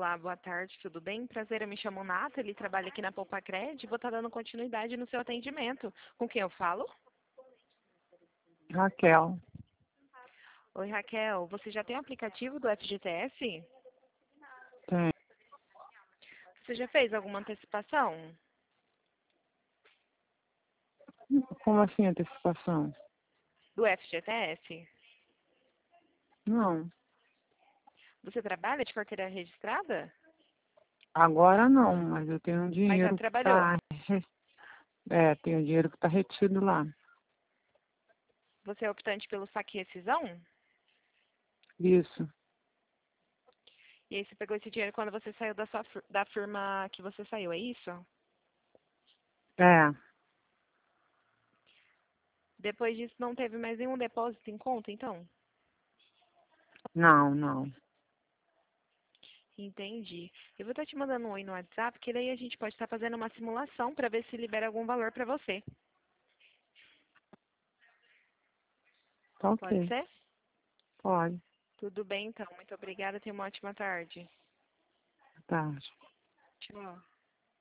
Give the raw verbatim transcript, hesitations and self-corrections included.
Olá, boa tarde, tudo bem? Prazer, eu me chamo Nata, ele trabalha aqui na Poupa Cred, vou estar dando continuidade no seu atendimento. Com quem eu falo? Raquel. Oi, Raquel, você já tem o aplicativo do F G T S? Tem. Você já fez alguma antecipação? Como assim antecipação? Do F G T S? Não. Você trabalha de carteira registrada? Agora não, mas eu tenho um Mas já dinheiro que trabalhou? está. É, tenho um dinheiro que está retido lá. Você é optante pelo saque e rescisão? Isso. E aí você pegou esse dinheiro quando você saiu da, sua, fir- da firma que você saiu, é isso? É. Depois disso não teve mais nenhum depósito em conta, então? Não, não. Entendi. Eu vou estar te mandando um oi no WhatsApp, que daí a gente pode estar fazendo uma simulação para ver se libera algum valor para você. Tá Pode ok. ser? Pode. Tudo bem, então. Muito obrigada. Tenha uma ótima tarde. Tá. Tchau.